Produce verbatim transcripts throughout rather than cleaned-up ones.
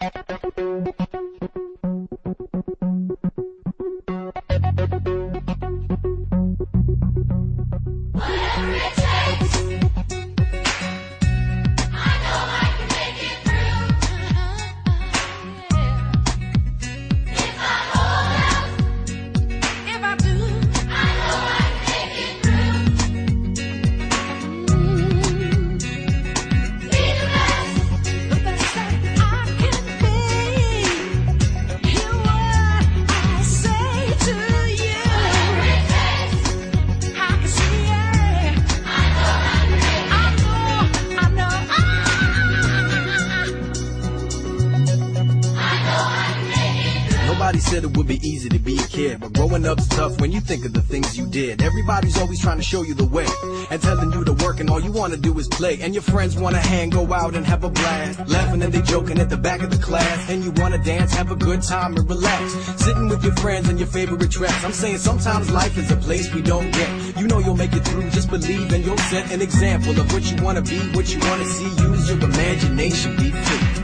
Nobody said it would be easy to be a kid, but growing up's tough when you think of the things you did. Everybody's always trying to show you the way and telling you to work, and all you want to do is play. And your friends want to hang, go out and have a blast, laughing and they joking at the back of the class. And you want to dance, have a good time and relax, sitting with your friends and your favorite tracks. I'm saying sometimes life is a place we don't get. You know you'll make it through, just believe, and you'll set an example of what you want to be, what you want to see. Use your imagination, be free.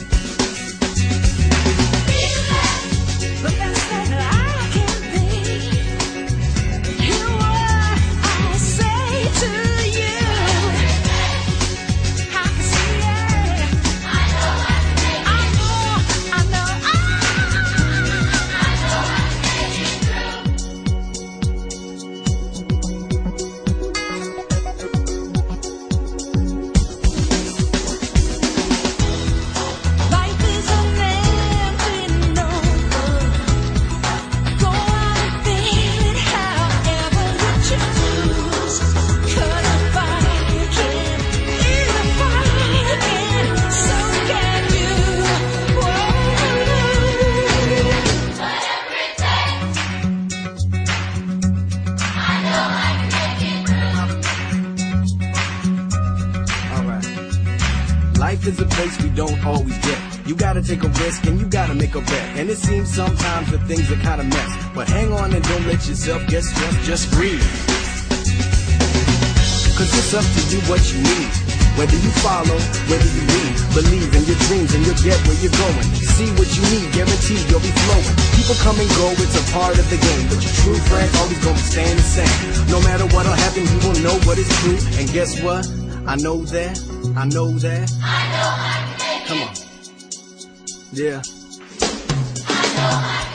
Life is a place we don't always get. You gotta take a risk and you gotta make a bet. And it seems sometimes that things are kinda mess, but hang on and don't let yourself get stressed, just breathe. Cause it's up to you what you need. Whether you follow, whether you lead, believe in your dreams and you'll get where you're going. See what you need, guaranteed you'll be flowing. People come and go, it's a part of the game, but your true friends always gonna be staying the same. No matter what'll happen, you will know what is true. And guess what? I know that, I know that. I know I can make it. Come on. Yeah. I know I can